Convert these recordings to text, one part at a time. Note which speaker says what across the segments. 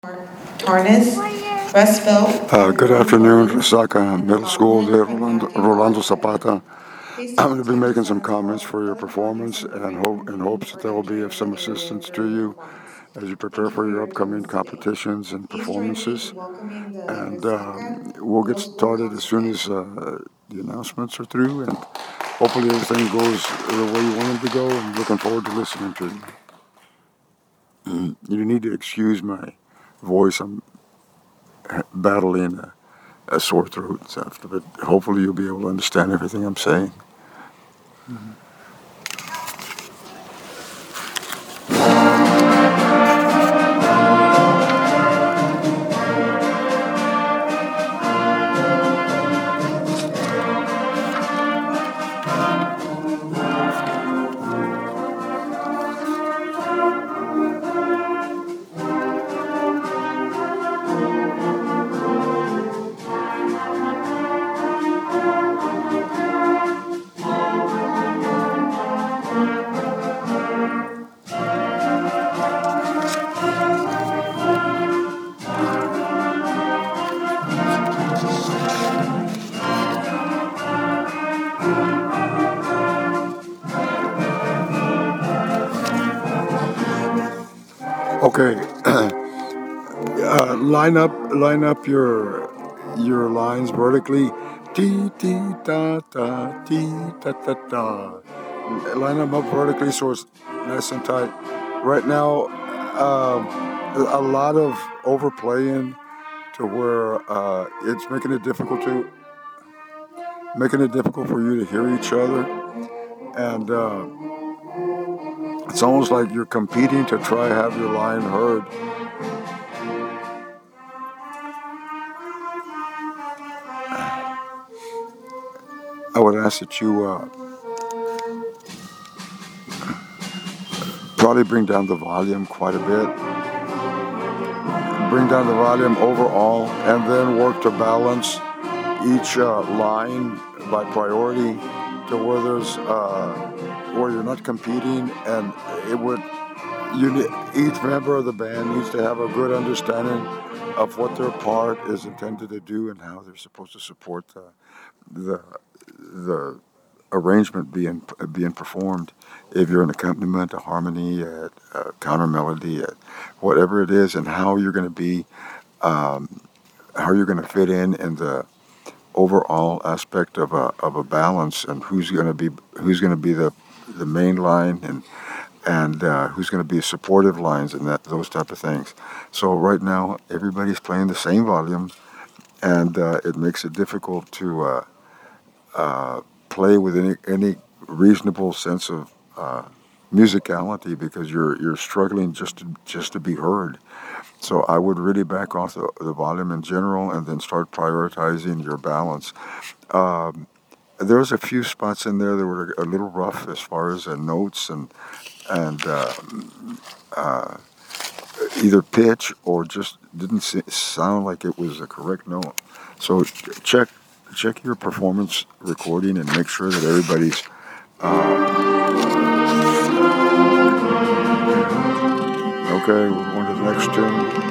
Speaker 1: Tarnas, Westville.
Speaker 2: Good afternoon, Saca Middle School de Rolando Zapata. I'm going to be making some comments for your performance and in hopes that they will be of some assistance to you as you prepare for your upcoming competitions and performances. And we'll get started as soon as the announcements are through, and hopefully everything goes the way you want it to go. I'm looking forward to listening to you. You need to excuse my voice. I'm battling a sore throat and stuff, but hopefully you'll be able to understand everything I'm saying. Okay, line up your lines vertically. Ti ti ta ta ti ta ta ta. Line them up vertically so it's nice and tight. Right now, a lot of overplaying to where it's making it difficult for you to hear each other, and it's almost like you're competing to try to have your line heard. I would ask that you probably bring down the volume quite a bit. Bring down the volume overall, and then work to balance each line by priority to where there's where you're not competing, and it would each member of the band needs to have a good understanding of what their part is intended to do and how they're supposed to support the arrangement being performed. If you're an accompaniment, a harmony, a counter melody, whatever it is, and how you're going to be, how you're going to fit in the overall aspect of a balance, and who's going to be the main line, and who's going to be supportive lines, and those type of things. So right now everybody's playing the same volume, and it makes it difficult to play with any reasonable sense of musicality, because you're struggling just to be heard. So I would really back off the volume in general, and then start prioritizing your balance. There was a few spots in there that were a little rough as far as notes and either pitch, or just didn't sound like it was the correct note. So check your performance recording and make sure that everybody's okay. We're going to the next tune.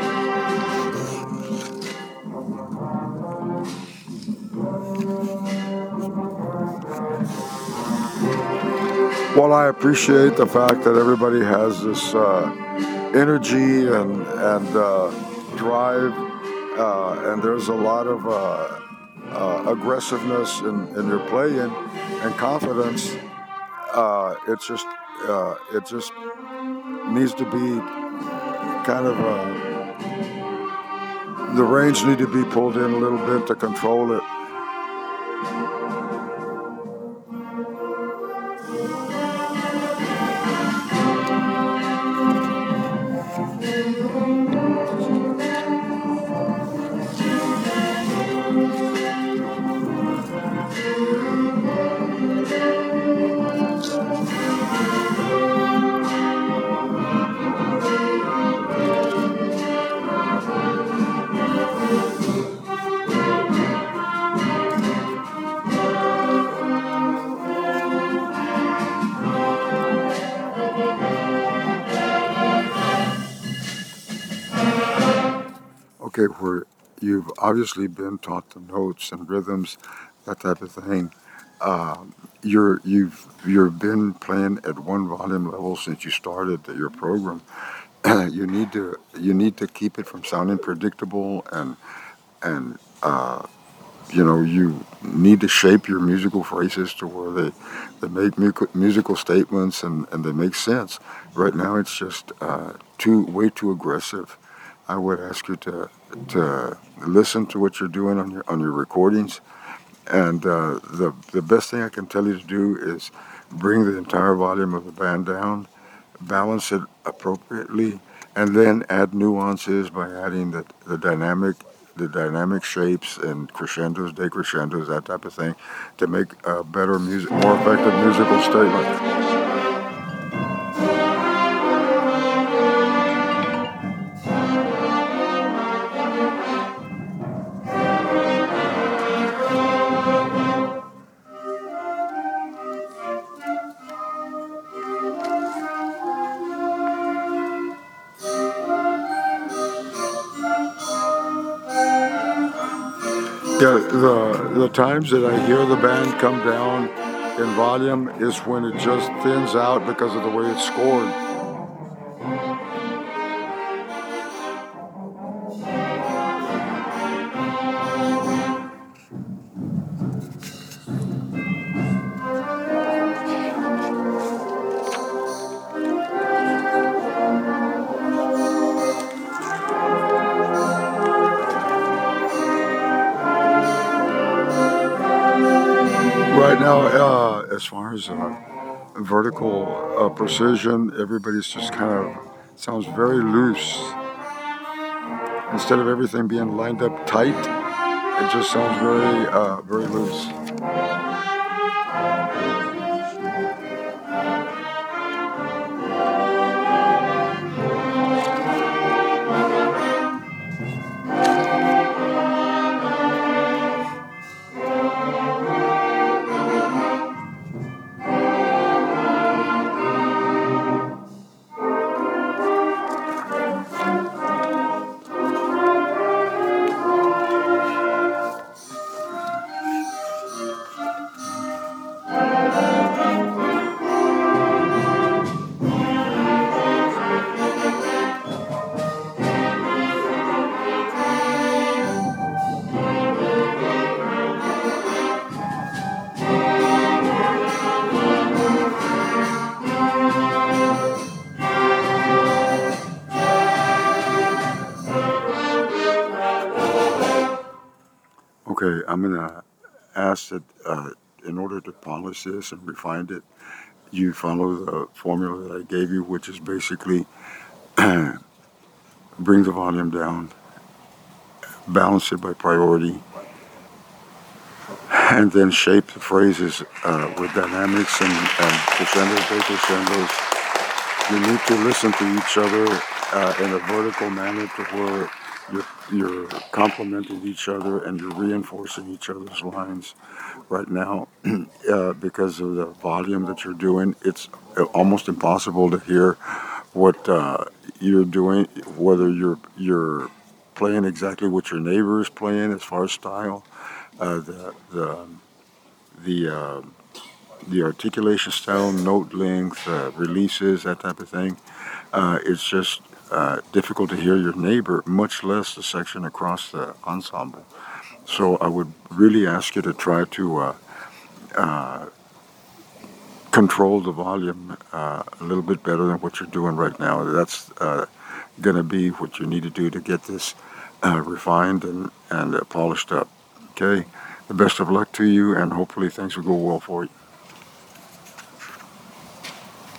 Speaker 2: Well, I appreciate the fact that everybody has this energy and drive, and there's a lot of aggressiveness in your playing and confidence. It just needs to be kind of the range need to be pulled in a little bit to control it. Okay, where you've obviously been taught the notes and rhythms, that type of thing. You've been playing at one volume level since you started your program. You need to keep it from sounding predictable, and you need to shape your musical phrases to where they make musical statements, and they make sense. Right now, it's just too way too aggressive. I would ask you to listen to what you're doing on your recordings, and the best thing I can tell you to do is bring the entire volume of the band down, balance it appropriately, and then add nuances by adding the dynamic shapes and crescendos, decrescendos, that type of thing, to make better music, more effective musical statement. Yeah, the times that I hear the band come down in volume is when it just thins out because of the way it's scored. Right now, as far as vertical precision, everybody's just kind of sounds very loose. Instead of everything being lined up tight, it just sounds very loose. Okay, I'm gonna ask that in order to polish this and refine it, you follow the formula that I gave you, which is basically bring the volume down, balance it by priority, and then shape the phrases with dynamics and crescendos, decrescendos. You need to listen to each other in a vertical manner to where you're complementing each other and you're reinforcing each other's lines. Right now, because of the volume that you're doing, it's almost impossible to hear what you're doing, whether you're playing exactly what your neighbor is playing as far as style, the the articulation style, note length, releases, that type of thing. It's just difficult to hear your neighbor, much less the section across the ensemble. So I would really ask you to try to control the volume a little bit better than what you're doing right now. That's going to be what you need to do to get this refined and polished up. Okay? The best of luck to you, and hopefully things will go well for you.